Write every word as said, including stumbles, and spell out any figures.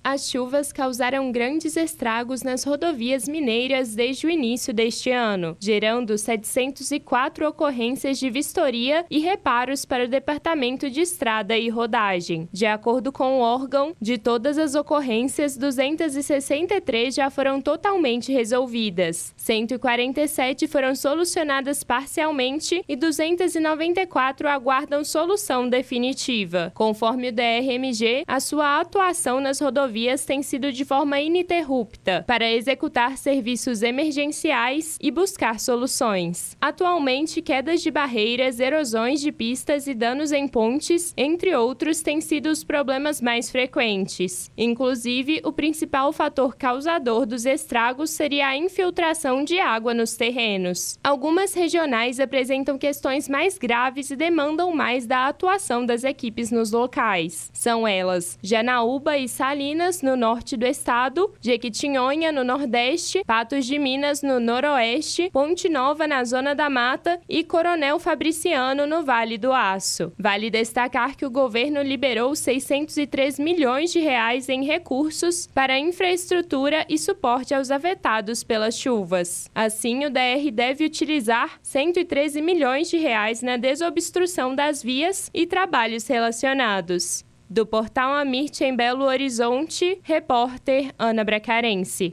As chuvas causaram grandes estragos nas rodovias mineiras desde o início deste ano, gerando setecentas e quatro ocorrências de vistoria e reparos para o Departamento de Estrada e Rodagem. De acordo com o órgão, de todas as ocorrências, duzentas e sessenta e três já foram totalmente resolvidas, cento e quarenta e sete foram solucionadas parcialmente e duzentas e noventa e quatro aguardam solução definitiva. Conforme o D R M G, a sua atuação nas rodovias vias tem sido de forma ininterrupta para executar serviços emergenciais e buscar soluções. Atualmente, quedas de barreiras, erosões de pistas e danos em pontes, entre outros, têm sido os problemas mais frequentes. Inclusive, o principal fator causador dos estragos seria a infiltração de água nos terrenos. Algumas regionais apresentam questões mais graves e demandam mais da atuação das equipes nos locais. São elas Janaúba e Salinas, no norte do estado, Jequitinhonha, no nordeste, Patos de Minas, no noroeste, Ponte Nova, na Zona da Mata e Coronel Fabriciano, no Vale do Aço. Vale destacar que o governo liberou seiscentos e três milhões de reais em recursos para infraestrutura e suporte aos afetados pelas chuvas. Assim, o D R deve utilizar cento e treze milhões de reais na desobstrução das vias e trabalhos relacionados. Do Portal Amirte, em Belo Horizonte, repórter Ana Bracarense.